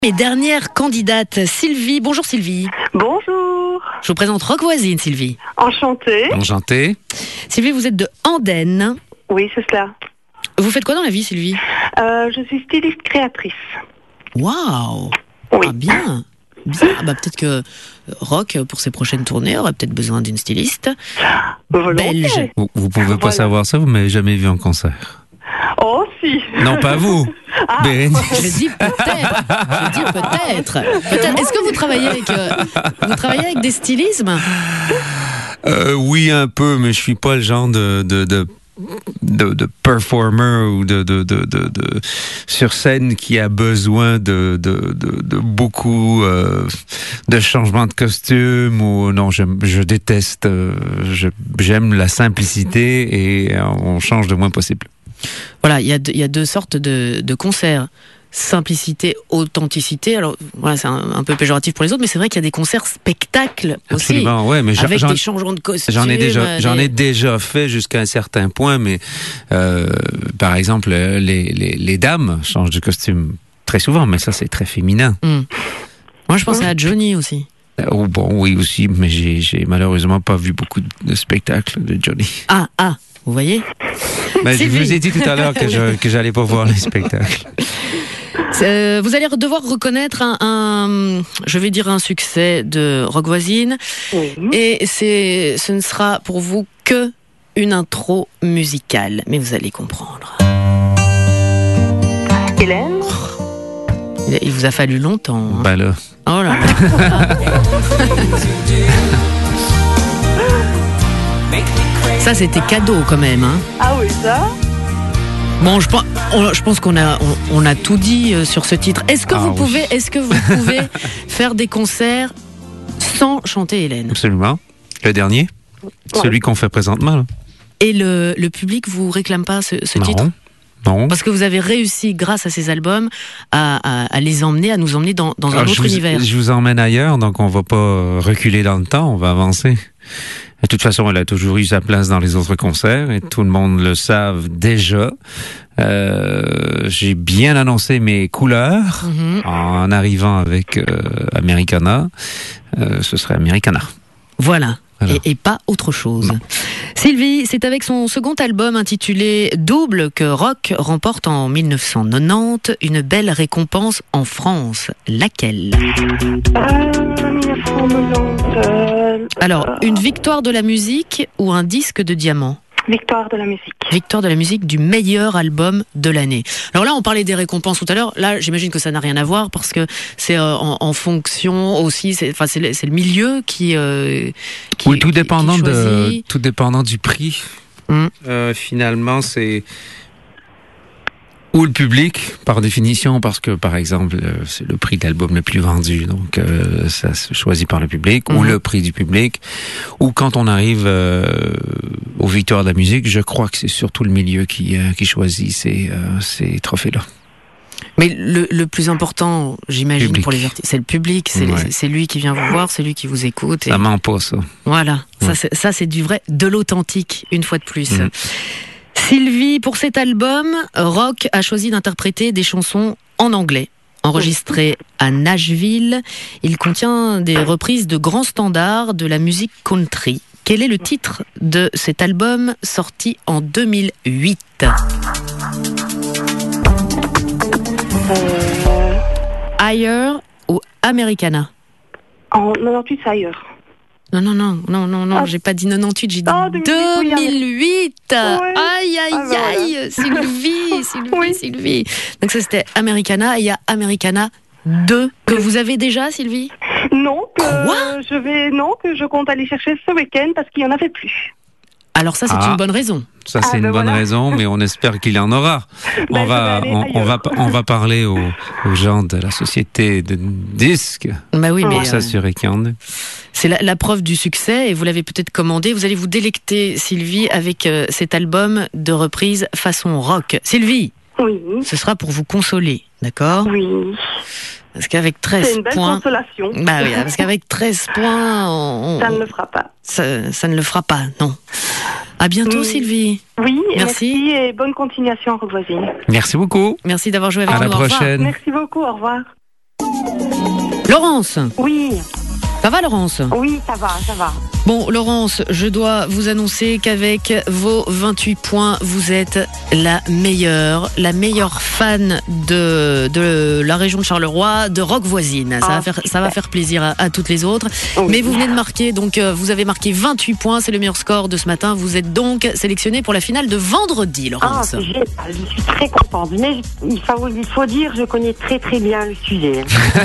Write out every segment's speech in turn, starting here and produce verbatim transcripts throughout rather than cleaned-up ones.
Et dernière candidate, Sylvie. Bonjour Sylvie. Bonjour. Je vous présente Rock Voisine, Sylvie. Enchantée. Enchanté. Sylvie, vous êtes de Andenne. Oui, c'est cela. Vous faites quoi dans la vie, Sylvie? Euh, je suis styliste créatrice. Waouh. Oui. Ah, bien. Bien. Ah bah, peut-être que Rock, pour ses prochaines tournées, aurait peut-être besoin d'une styliste Volontiers. belge. Vous, vous pouvez pas Voilà. savoir ça, vous m'avez jamais vu en concert. Oh, si. Non, pas vous. Ah. Bérénice. Je dis peut-être. Je dis peut-être. Peut-être. Est-ce que vous travaillez avec, euh, vous travaillez avec des stylismes? Euh, oui, un peu, mais je suis pas le genre de de de, de, de performer ou de, de, de, de, de sur scène qui a besoin de, de, de, de beaucoup euh, de changements de costume ou non, je, je déteste. euh, je, j'aime la simplicité et on change le moins possible. Voilà, il y a deux, il y a deux sortes de, de concerts. Simplicité, authenticité. Alors, voilà, c'est un, un peu péjoratif pour les autres, mais c'est vrai qu'il y a des concerts spectacles aussi. Absolument, ouais, mais j'en- Avec j'en- des changements de costumes. J'en ai déjà, euh, j'en des- ai déjà fait jusqu'à un certain point, mais euh, par exemple, les, les, les dames changent de costume très souvent, mais ça c'est très féminin. Hmm. Moi, je pensais à Johnny aussi. Oh, bon, oui aussi, mais j'ai, j'ai malheureusement pas vu beaucoup de spectacles de Johnny. Ah, ah, vous voyez? Ben, je Sylvie. vous ai dit tout à l'heure que je que j'allais pas voir les spectacles. Euh, vous allez devoir reconnaître un, un, je vais dire un succès de Rock Voisine, Oui. et c'est, ce ne sera pour vous que une intro musicale, mais vous allez comprendre. Hélène. Il, il vous a fallu longtemps. Hein. Ben là, Oh là là. Ça, c'était cadeau quand même. Hein. Ah oui, ça. Bon, je pense, on- je pense qu'on a, on, on a tout dit euh, sur ce titre. Est-ce que Ah vous oui. pouvez, est-ce que vous pouvez faire des concerts sans chanter Hélène? absolument. Le dernier, celui qu'on fait présentement. Là. Et le, le public vous réclame pas ce, ce non, titre? non. Parce que vous avez réussi, grâce à ces albums, à, à, à les emmener, à nous emmener dans, dans un Alors, autre je vous, univers. Je vous emmène ailleurs, donc on va pas reculer dans le temps, on va avancer. De toute façon, elle a toujours eu sa place dans les autres concerts et tout le monde le savent déjà. Euh, j'ai bien annoncé mes couleurs Mhm. en arrivant avec euh, Americana. Euh, ce serait Americana. Voilà. Voilà. Et, et pas autre chose. Non. Sylvie, c'est avec son second album intitulé Double que Rock remporte en dix-neuf cent quatre-vingt-dix une belle récompense en France. Laquelle? Euh, mille neuf cent quatre-vingt-dix. euh, Alors, une victoire de la musique ou un disque de diamant? Victoire de la musique. Victoire de la musique du meilleur album de l'année. Alors là, on parlait des récompenses tout à l'heure. Là, j'imagine que ça n'a rien à voir parce que c'est euh, en, en fonction aussi. C'est, enfin, c'est, le, c'est le milieu qui. Euh, qui Oui, tout qui- dépendant qui de, choisit. tout dépendant du prix. Mm. Euh, finalement, c'est ou le public, par définition, parce que, par exemple, euh, c'est le prix de l'album le plus vendu, donc euh, ça se choisit par le public, ou Mhm. le prix du public, ou quand on arrive euh, aux victoires de la musique, je crois que c'est surtout le milieu qui, euh, qui choisit ces, euh, ces trophées-là. Mais le, le plus important, j'imagine, Public. pour les artistes, c'est le public. C'est, Ouais. c'est lui qui vient vous voir, c'est lui qui vous écoute. Et Ça ment pas, ça. voilà, ça, Ouais. c'est, ça c'est du vrai, de l'authentique, une fois de plus. Mhm. Sylvie, pour cet album, Rock a choisi d'interpréter des chansons en anglais. Enregistré à Nashville, il contient des reprises de grands standards de la musique country. Quel est le titre de cet album sorti en deux mille huit? Euh, Higher ou Americana? en quatre-vingt-dix, c'est ailleurs. Non, non, non, non, non, non, Ah. j'ai pas dit quatre-vingt-dix, j'ai dit Ah, deux mille huit, oui, deux mille huit. Ouais. Aïe, aïe, Ah, bah, aïe, Sylvie, Sylvie, Oui. Sylvie. Donc ça, c'était Americana, et il y a Americana deux, que vous avez déjà, Sylvie? Non, que Quoi je vais, non, que je compte aller chercher ce week-end parce qu'il y en avait plus. Alors ça, c'est Ah. une bonne raison. Ça, Ah, c'est une ben bonne voilà. raison, mais on espère qu'il y en aura. Ben, on, je va, vais aller on, on va, ailleurs. on va parler aux, aux gens de la société de disques Bah oui, mais pour euh, s'assurer qu'il y en a. c'est la, la preuve du succès, et vous l'avez peut-être commandé. Vous allez vous délecter, Sylvie, avec euh, cet album de reprise façon rock. Sylvie, Oui, ce sera pour vous consoler, d'accord? oui. Parce qu'avec C'est treize une belle points... consolation. Bah oui, parce qu'avec treize points, on- Ça ne le fera pas. ça, ça ne le fera pas, non. À bientôt, Mm. Sylvie. Oui, et Merci. merci et bonne continuation, Rock Voisine. Merci beaucoup. Merci d'avoir joué avec À nous. la Au revoir. prochaine. Merci beaucoup, au revoir. Laurence, Oui, ça va Laurence? oui, ça va, ça va. Bon, Laurence, je dois vous annoncer qu'avec vos vingt-huit points, vous êtes la meilleure, la meilleure fan de, de la région de Charleroi, de Rock Voisine. Ça, Ah, va, faire, ça super. va faire plaisir à, à toutes les autres. Oui. Mais vous venez de marquer, donc euh, vous avez marqué vingt-huit points, c'est le meilleur score de ce matin. Vous êtes donc sélectionné pour la finale de vendredi, Ah, Laurence. c'est génial, je suis très contente. Mais je- il faut, il faut dire, je connais très très bien le sujet.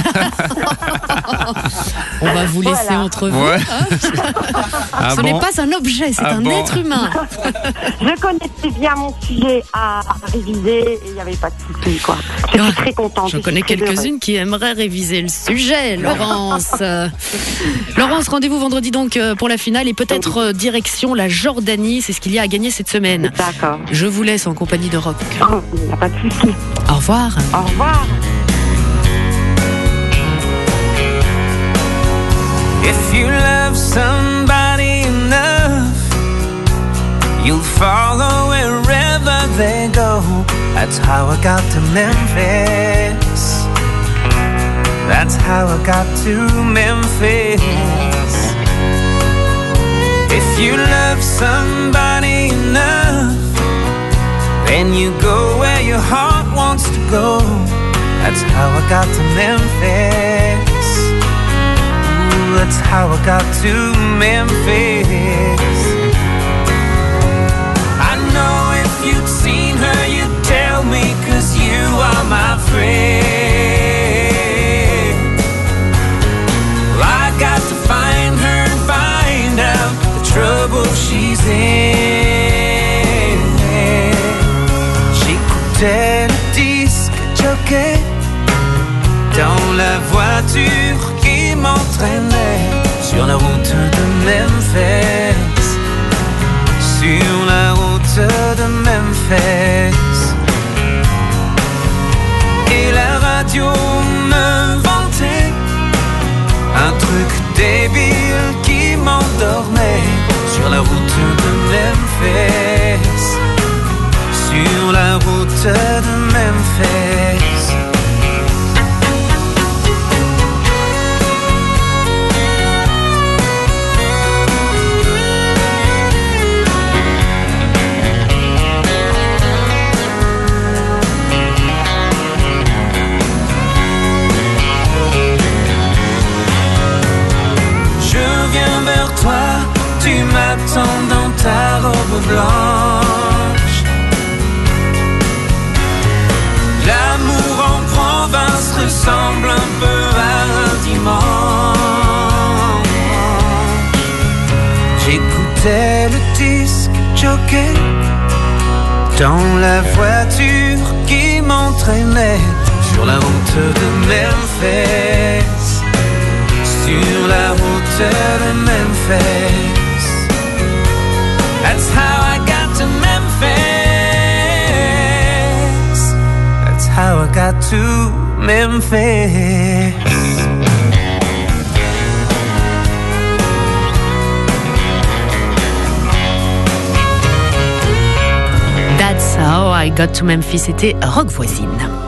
On va vous laisser Voilà. entre vous. Ouais. Ah Ce bon? n'est pas un objet, c'est Ah un bon être humain. Je connaissais bien mon sujet à, à réviser et il n'y avait pas de souci, quoi. Je suis très contente. Je suis connais très heureuse. quelques-unes qui aimeraient réviser le sujet, Laurence. Euh, Laurence, rendez-vous vendredi donc euh, pour la finale et peut-être euh, direction la Jordanie. C'est ce qu'il y a à gagner cette semaine. D'accord. Je vous laisse en compagnie de Rock. Oh, il n'y a pas de souci. Au revoir. Au revoir. If you love somebody enough, you'll follow wherever they go. That's how I got to Memphis. That's how I got to Memphis. If you love somebody enough, then you go where your heart wants to go. That's how I got to Memphis. That's how I got to Memphis. I know if you'd seen her, you'd tell me, 'cause you are my friend. Well, I got to find her and find out the trouble she's in. J'écoutais le disque jockey dans la voiture qui m'entraînait sur la route de Memphis, sur la route de Memphis. Et la radio me vantait un truc débile qui m'endormait sur la route de Memphis, sur la route de Memphis. Tu m'attends dans ta robe blanche. L'amour en province ressemble un peu à un dimanche. J'écoutais le disque jockey dans la voiture qui m'entraînait sur la route de Memphis, sur la route de Memphis. That's how I got to Memphis. That's how I got to Memphis. That's how I got to Memphis. C'était Rock Voisine.